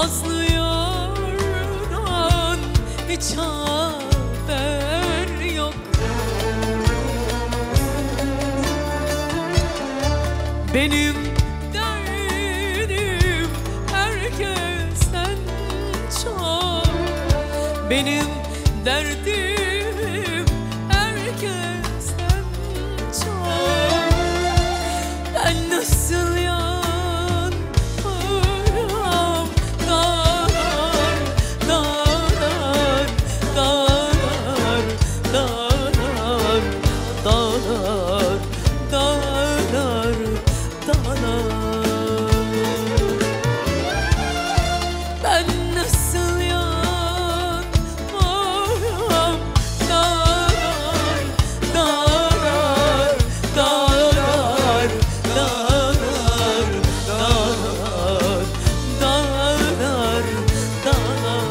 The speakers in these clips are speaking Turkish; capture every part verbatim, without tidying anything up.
Nazlı yardan hiç haber yok. Benim derdim herkesten çok. Benim derdim herkesten çok. Ben nasıl yanarım, dağlar, dağlar, dağlar, dağlar, dağlar, dağlar, dağlar. Ben nasıl yanarım, dağlar, dağlar, dağlar, dağlar, dağlar, dağlar, dağlar.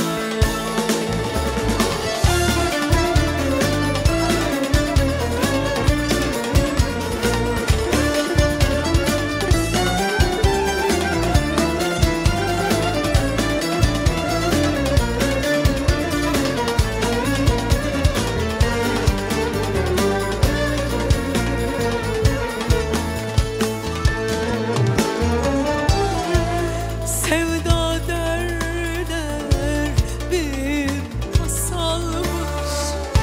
Sevda derler bir masalmış.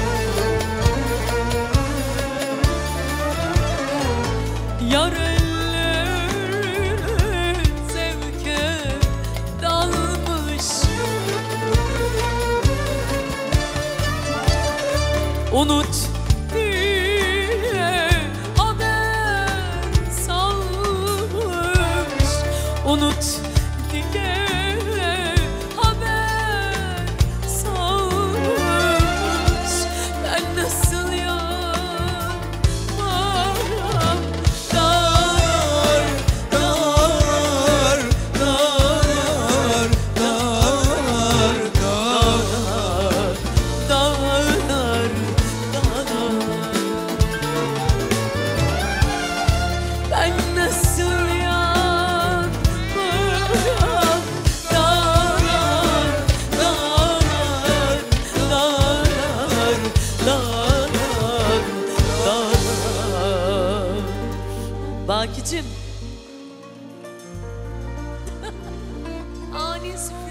Yar ellerine zevke dalmış. Unut diye haber salmış. Unut diye haber salmış. Ben nasıl yanarım, dağlar, dağlar, dağlar, dağlar, dağlar, dağlar, dağlar. Ben nasıl yanarım, dağlar, dağlar, dağlar, dağlar, dağlar. Bakicim. Ani sürpriz.